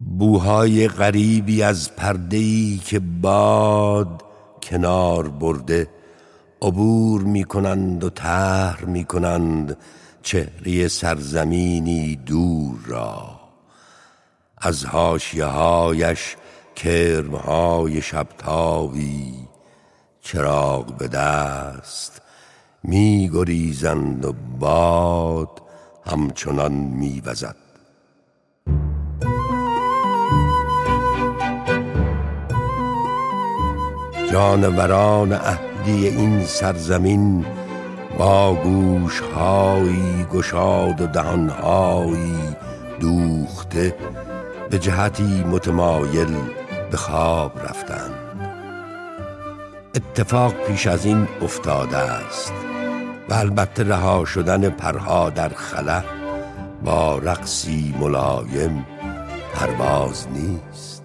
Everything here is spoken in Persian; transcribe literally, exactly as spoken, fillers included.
بوهای غریبی از پرده‌ای که باد کنار برده عبور می کنند و طرح می کنند چهره سرزمینی دور را. از حاشیه هایش کرمهای شبتابی چراغ به دست می گریزند و باد همچنان می وزد. جانوران اهلی این سرزمین با گوشهایی گشاد و دهانهایی دوخته به جهتی متمایل به خواب رفتند. اتفاق پیش از این افتاده است و البته رها شدن پرها در خلا با رقصی ملایم پرواز نیست.